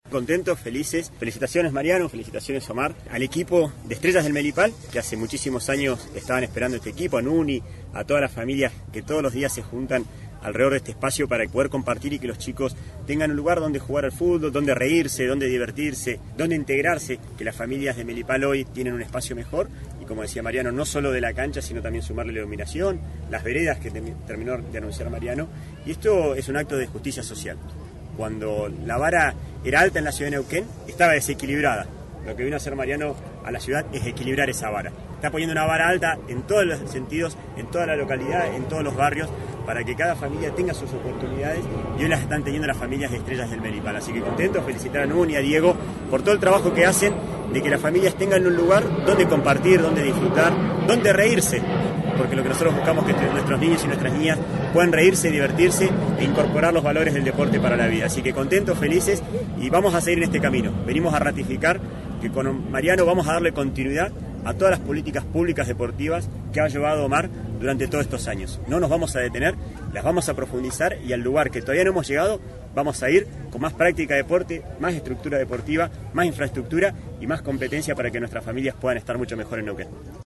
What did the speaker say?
Contentos, felices. Felicitaciones Mariano, felicitaciones Omar, al equipo de Estrellas del Melipal, que hace muchísimos años estaban esperando este equipo, a Nuni, a todas las familias que todos los días se juntan alrededor de este espacio para poder compartir y que los chicos tengan un lugar donde jugar al fútbol, donde reírse, donde divertirse, donde integrarse, que las familias de Melipal hoy tienen un espacio mejor y, como decía Mariano, no solo de la cancha, sino también sumarle la iluminación, las veredas que terminó de anunciar Mariano, y esto es un acto de justicia social. Cuando la vara era alta en la ciudad de Neuquén, estaba desequilibrada. Lo que vino a hacer Mariano a la ciudad es equilibrar esa vara. Está poniendo una vara alta en todos los sentidos, en toda la localidad, en todos los barrios, para que cada familia tenga sus oportunidades, y hoy las están teniendo las familias de Estrellas del Melipal. Así que contentos, felicitar a Nuni, a Diego, por todo el trabajo que hacen de que las familias tengan un lugar donde compartir, donde disfrutar, donde reírse. Porque lo que nosotros buscamos es que nuestros niños y nuestras niñas puedan reírse, divertirse e incorporar los valores del deporte para la vida. Así que contentos, felices, y vamos a seguir en este camino. Venimos a ratificar que con Mariano vamos a darle continuidad a todas las políticas públicas deportivas que ha llevado Omar durante todos estos años. No nos vamos a detener, las vamos a profundizar, y al lugar que todavía no hemos llegado vamos a ir con más práctica de deporte, más estructura deportiva, más infraestructura y más competencia para que nuestras familias puedan estar mucho mejor en Neuquén.